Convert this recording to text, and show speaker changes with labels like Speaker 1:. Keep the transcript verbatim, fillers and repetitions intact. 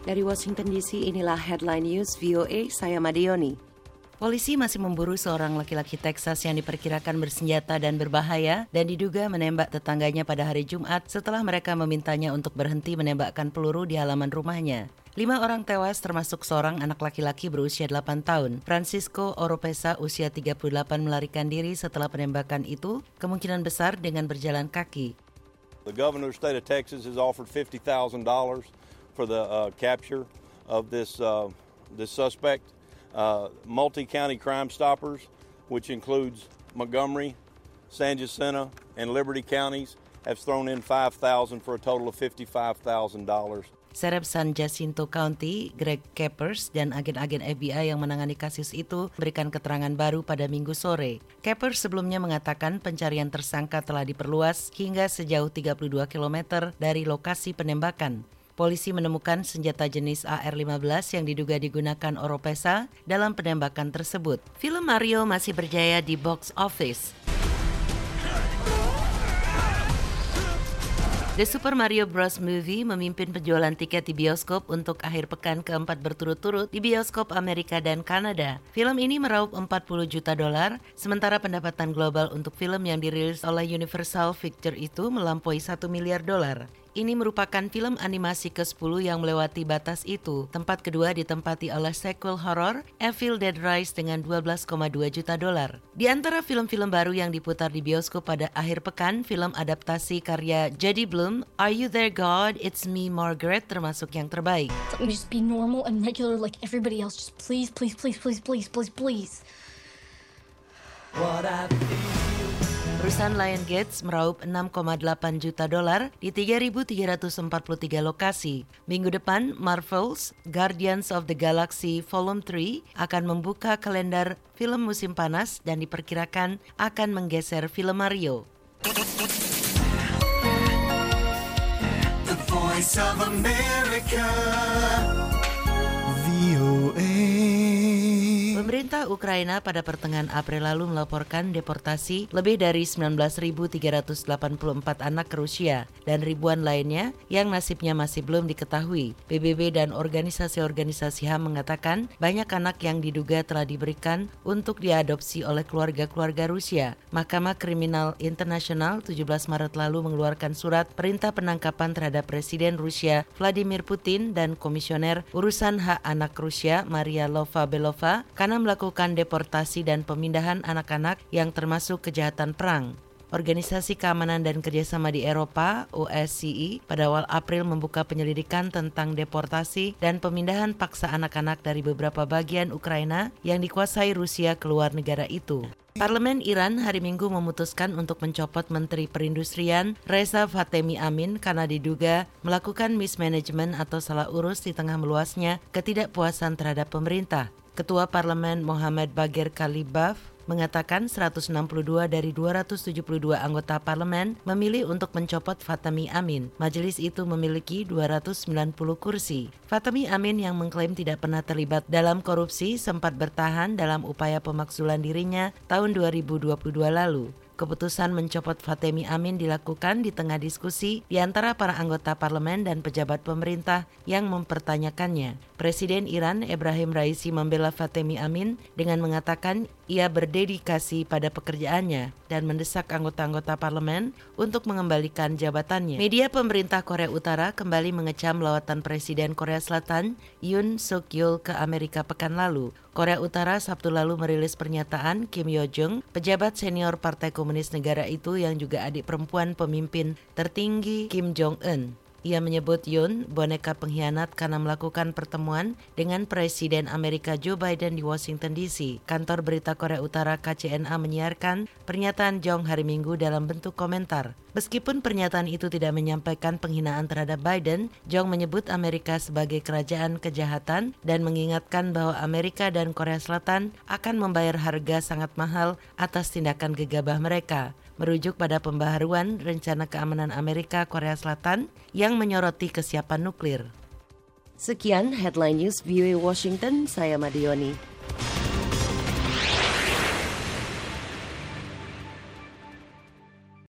Speaker 1: Dari Washington D C, inilah Headline News V O A, saya Madioni. Polisi masih memburu seorang laki-laki Texas yang diperkirakan bersenjata dan berbahaya dan diduga menembak tetangganya pada hari Jumat setelah mereka memintanya untuk berhenti menembakkan peluru di halaman rumahnya. Lima orang tewas termasuk seorang anak laki-laki berusia delapan tahun. Francisco Oropesa usia tiga puluh delapan melarikan diri setelah penembakan itu, kemungkinan besar dengan berjalan kaki.
Speaker 2: The governor of the state of Texas has offered fifty thousand dollars for the uh, capture of this uh, this suspect. Uh, multi-county Crime Stoppers, which includes Montgomery, San Jacinto, and Liberty counties, have thrown in five thousand dollars for a total of fifty-five thousand dollars.
Speaker 1: Sheriff San Jacinto County, Greg Capers, dan agen-agen F B I yang menangani kasus itu berikan keterangan baru pada Minggu sore. Capers sebelumnya mengatakan pencarian tersangka telah diperluas hingga sejauh tiga puluh dua kilometer dari lokasi penembakan. Polisi menemukan senjata jenis A R lima belas yang diduga digunakan Oropesa dalam penembakan tersebut. Film Mario masih berjaya di box office. The Super Mario Bros. Movie memimpin penjualan tiket di bioskop untuk akhir pekan keempat berturut-turut di bioskop Amerika dan Kanada. Film ini meraup empat puluh juta dolar, sementara pendapatan global untuk film yang dirilis oleh Universal Pictures itu melampaui satu miliar dolar. Ini merupakan film animasi ke sepuluh yang melewati batas itu. Tempat kedua ditempati oleh sequel horor Evil Dead Rise dengan dua belas koma dua juta dolar. Di antara film-film baru yang diputar di bioskop pada akhir pekan, film adaptasi karya Judy Blume, Are You There God? It's Me Margaret termasuk yang terbaik.
Speaker 3: Let me just be normal and regular like everybody else. Just please, please, please, please, please, please, please.
Speaker 1: What I Perusahaan Lionsgate meraup enam koma delapan juta dolar di tiga ribu tiga ratus empat puluh tiga lokasi. Minggu depan, Marvel's Guardians of the Galaxy Volume tiga akan membuka kalender film musim panas dan diperkirakan akan menggeser film Mario.
Speaker 4: The Voice of America, V O A.
Speaker 1: Pemerintah Ukraina pada pertengahan April lalu melaporkan deportasi lebih dari sembilan belas ribu tiga ratus delapan puluh empat anak ke Rusia dan ribuan lainnya yang nasibnya masih belum diketahui. P B B dan organisasi-organisasi H A M mengatakan banyak anak yang diduga telah diberikan untuk diadopsi oleh keluarga-keluarga Rusia. Mahkamah Kriminal Internasional tujuh belas Maret lalu mengeluarkan surat perintah penangkapan terhadap Presiden Rusia Vladimir Putin dan Komisioner Urusan Hak Anak Rusia Maria Lvova-Belova karena melakukan deportasi dan pemindahan anak-anak yang termasuk kejahatan perang. Organisasi Keamanan dan Kerjasama di Eropa, O S C E, pada awal April membuka penyelidikan tentang deportasi dan pemindahan paksa anak-anak dari beberapa bagian Ukraina yang dikuasai Rusia ke luar negara itu. Parlemen Iran hari Minggu memutuskan untuk mencopot Menteri Perindustrian Reza Fatemi Amin karena diduga melakukan mismanagement atau salah urus di tengah meluasnya ketidakpuasan terhadap pemerintah. Ketua Parlemen Mohammad Bagher Khalibaf mengatakan seratus enam puluh dua dari dua ratus tujuh puluh dua anggota parlemen memilih untuk mencopot Fatemi Amin. Majelis itu memiliki dua ratus sembilan puluh kursi. Fatemi Amin yang mengklaim tidak pernah terlibat dalam korupsi sempat bertahan dalam upaya pemakzulan dirinya tahun dua ribu dua puluh dua lalu. Keputusan mencopot Fatemi Amin dilakukan di tengah diskusi di antara para anggota parlemen dan pejabat pemerintah yang mempertanyakannya. Presiden Iran Ebrahim Raisi membela Fatemi Amin dengan mengatakan ia berdedikasi pada pekerjaannya dan mendesak anggota-anggota parlemen untuk mengembalikan jabatannya. Media pemerintah Korea Utara kembali mengecam lawatan Presiden Korea Selatan Yoon Suk Yeol ke Amerika pekan lalu. Korea Utara Sabtu lalu merilis pernyataan Kim Yo Jong, pejabat senior Partai Komunis negara itu yang juga adik perempuan pemimpin tertinggi Kim Jong Un. Ia menyebut Yoon boneka pengkhianat karena melakukan pertemuan dengan Presiden Amerika Joe Biden di Washington D C. Kantor berita Korea Utara K C N A menyiarkan pernyataan Jong hari Minggu dalam bentuk komentar. Meskipun pernyataan itu tidak menyampaikan penghinaan terhadap Biden, Jong menyebut Amerika sebagai kerajaan kejahatan dan mengingatkan bahwa Amerika dan Korea Selatan akan membayar harga sangat mahal atas tindakan gegabah mereka. Merujuk pada pembaharuan rencana keamanan Amerika Korea Selatan yang menyoroti kesiapan nuklir. Sekian Headline News V O A Washington, saya Madioni.